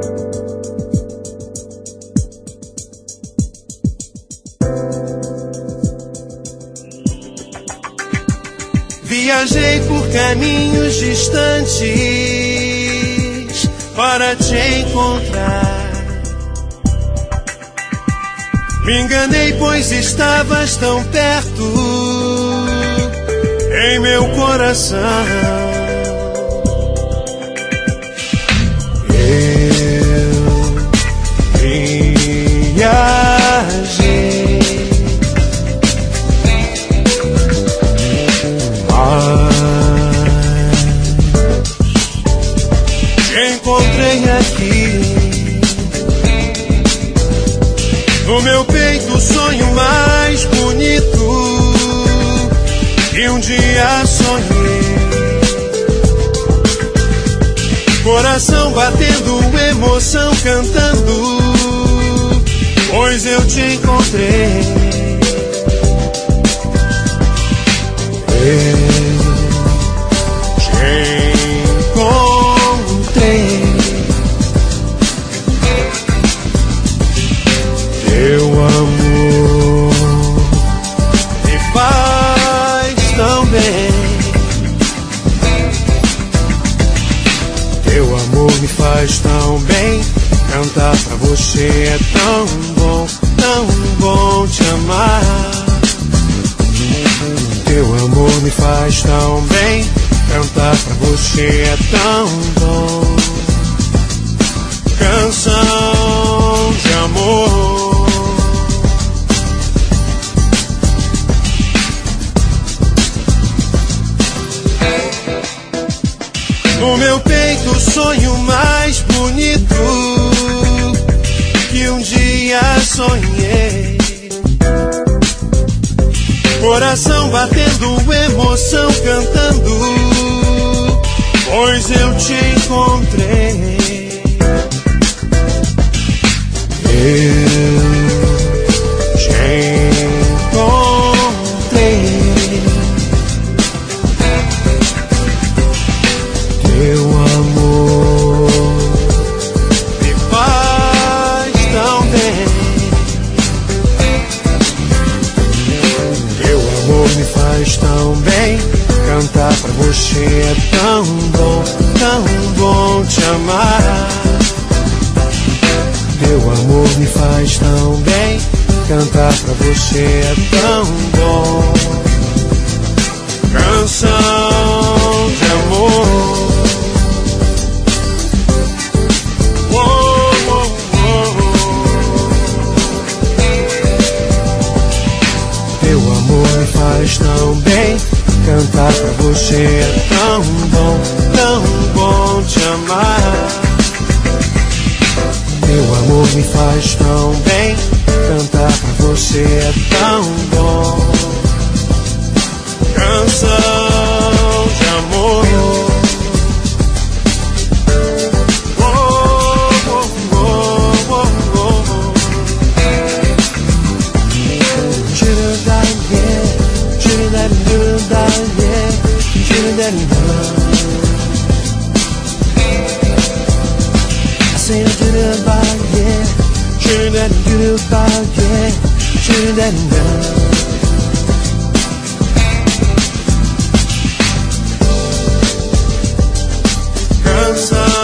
Viajei por caminhos distantes para te encontrar. Me enganei, pois estavas tão perto em meu coração. Eu viajei, te encontrei aqui, no meu peito o sonho mais bonito que um dia sonhei. Coração batendo, emoção cantando, pois eu te encontrei. Eu te encontrei. Teu amor me faz tão bem. Teu amor me faz tão bem. Cantar pra você é tão bom te amar. Teu amor me faz tão bem. Cantar pra você é tão bom. Canção de amor. No meu peito o sonho mais bonito que um dia sonhei. Coração batendo, emoção cantando, pois eu te encontrei. Eu te encontrei. Teu amor me faz tão bem. Teu amor me faz tão bem. Cantar pra você é tão bom te amar. Teu amor me faz tão bem. Cantar pra você é tão bom. Canção de amor. Teu amor me faz tão bem. Cantar pra você é tão bom te amar. Teu amor me faz tão bem. Cantar pra você é tão bom. Canção de amor. I say I did it by yeah, Trinidad and Tobago, yeah, Trinidad and Tobago. Canção.